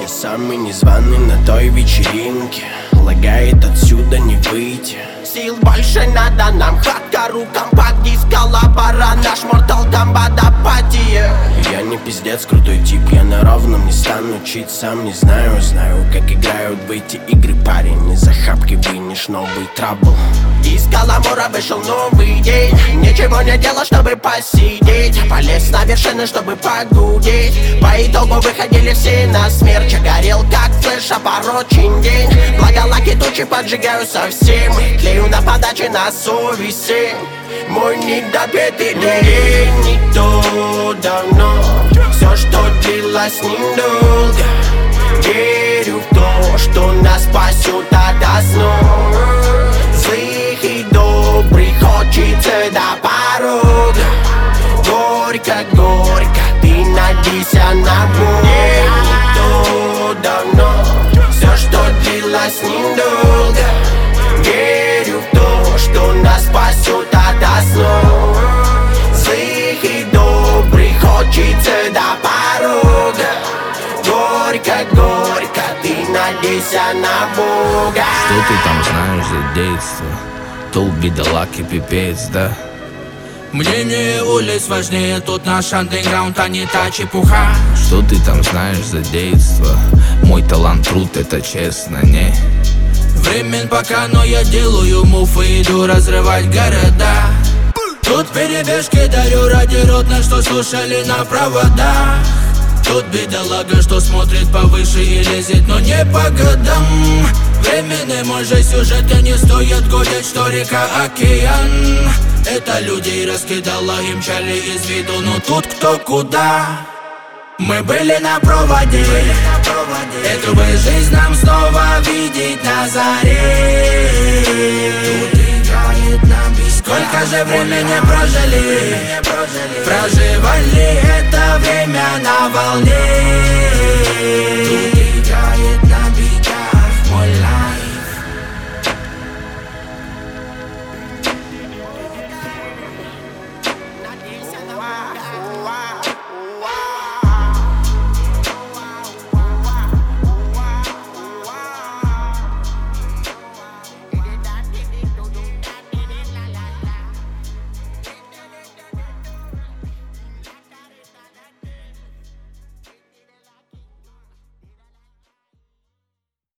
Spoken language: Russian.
Я самый незваный на той вечеринке. Лагает отсюда не выйти. Сил больше надо нам, хватка рукам под диск, коллабора, наш Mortal Kombat апатия. Я не пиздец крутой тип, я на ровном не стану чить. Сам не знаю, как играют в эти игры, парень. Из охапки вынешь новый трабл. Из Каламура вышел новый день. Ничего не делал, чтобы посидеть. Полез на вершины, чтобы погудеть. По итогу выходили все на смерть. Я горел как флеш, опорочен день. Благо лаки тучи поджигаю совсем. Тлею на подаче на совести. Мой недопетый день. Не то давно. Все, что длилось недолго. Верю в то, что нас спасет ото сну. Злых и добрых хочется до порога. Горько, горько, ты надейся на Бога. Не то давно. Все, что длилось недолго. Верю в то, что нас спасет ото сну. Злых и добрых хочется до порога. Горько, горько, ты надейся на Бога. Что ты там знаешь за детство? Толк бедолаг и пипец, да? Мнение улиц важнее, тут наш андеграунд, а не та чепуха. Что ты там знаешь за детство? Мой талант труд, это честно, не? Времен пока, но я делаю мув и иду разрывать города. Тут перебежки дарю ради родных, что слушали на проводах. Тут бедолага, что смотрит повыше и лезет, но не по годам. Временный мой же сюжет, и не стоит годить, что река океан. Это людей раскидало и мчали из виду, но тут кто куда. Мы были на проводе, эту бы жизнь нам снова видеть на заре. Тут играет нам бесконечно. Сколько же времени прожили, проживали